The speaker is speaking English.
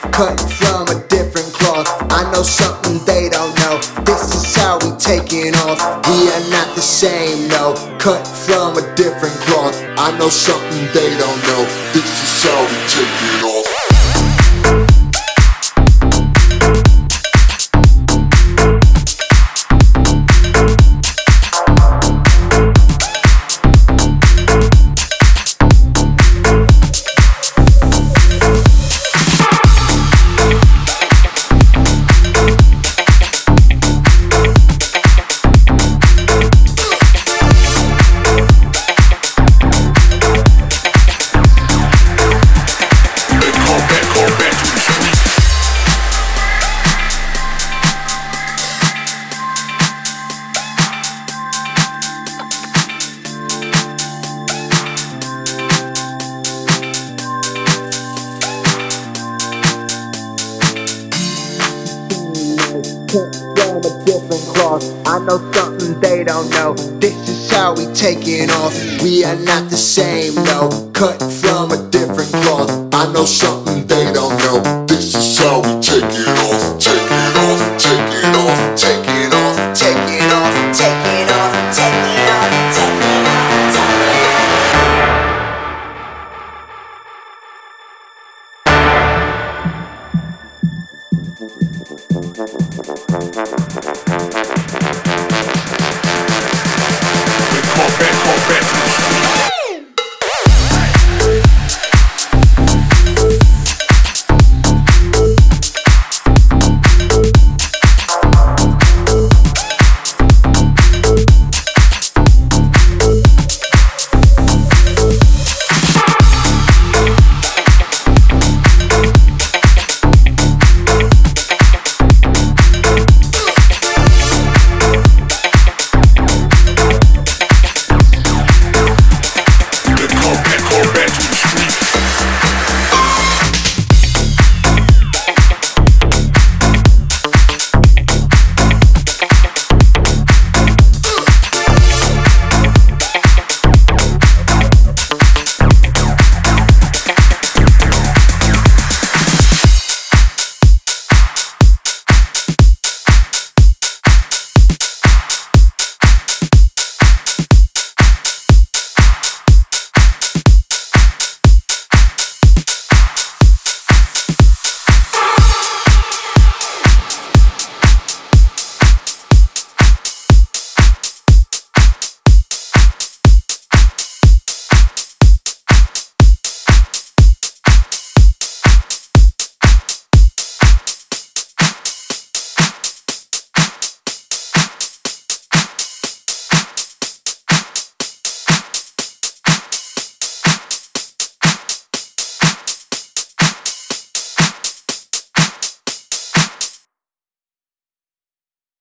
cut from a different cloth. I know something they don't know. This is how we taking off. We are not the same, no. Cut from a different cloth. I know something they don't know. This is how we taking off. Cut from a different cloth. I know something they don't know. This is how we taking off. We are not the same, no. Cut from a different cloth. I know something they don't know. This is how we taking off. Taking off, taking off, taking off, taking off, taking off, taking off, taking off, taking off.